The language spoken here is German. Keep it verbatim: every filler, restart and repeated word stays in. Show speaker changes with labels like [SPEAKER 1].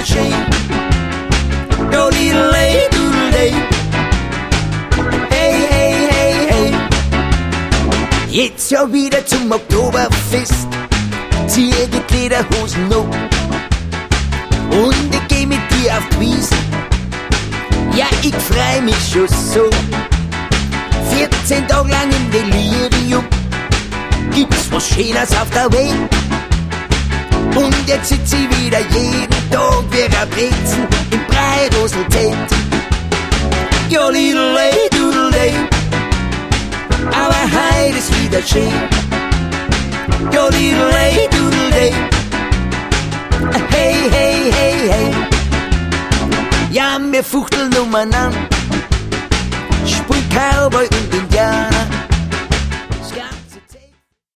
[SPEAKER 1] schön. Ja, Lidl-Lay, Dudel-Day. Hey, hey, hey, hey. Jetzt ja wieder zum Oktoberfest. Ziehe die Lederhosen ab. Und ich geh mit dir auf die Wiese. Ja, ich freu mich schon so. vierzehn Tage lang im Delirium. Gibt's was Schönes auf der Welt? Und jetzt sitz ich wieder jeden Tag wie ein Brezen im Breiroselzelt. Ja, Lidl-Lay, Dudel-Day. Aber heut ist wieder schön. Ja, Lidl-Lay, Dudel-Day. Hey, hey, hey, hey. Ja, wir fuchteln umeinander. Spiel Cowboy